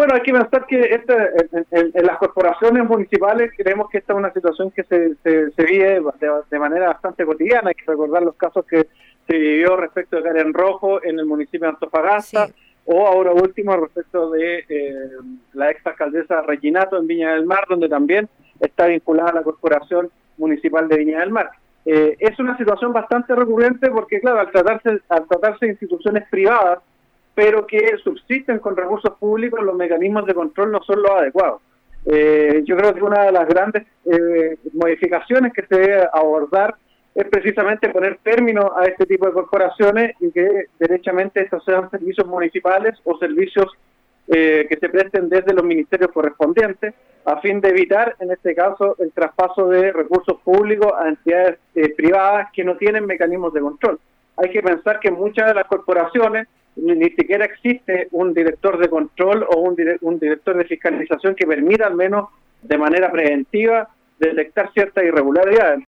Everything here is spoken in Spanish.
Bueno, hay que pensar que en las corporaciones municipales creemos que esta es una situación que se vive de manera bastante cotidiana. Hay que recordar los casos que se vivió respecto de Karen Rojo en el municipio de Antofagasta, Sí. o ahora último respecto de la ex alcaldesa Reginato en Viña del Mar, donde también está vinculada a la corporación municipal de Viña del Mar. Es una situación bastante recurrente porque, claro, al tratarse de instituciones privadas, pero que subsisten con recursos públicos, los mecanismos de control no son los adecuados. Yo creo que una de las grandes modificaciones que se debe abordar es precisamente poner término a este tipo de corporaciones y que derechamente estos sean servicios municipales o servicios que se presten desde los ministerios correspondientes, a fin de evitar, en este caso, el traspaso de recursos públicos a entidades privadas que no tienen mecanismos de control. Hay que pensar que en muchas de las corporaciones ni siquiera existe un director de control o un director de fiscalización que permita, al menos de manera preventiva, detectar ciertas irregularidades.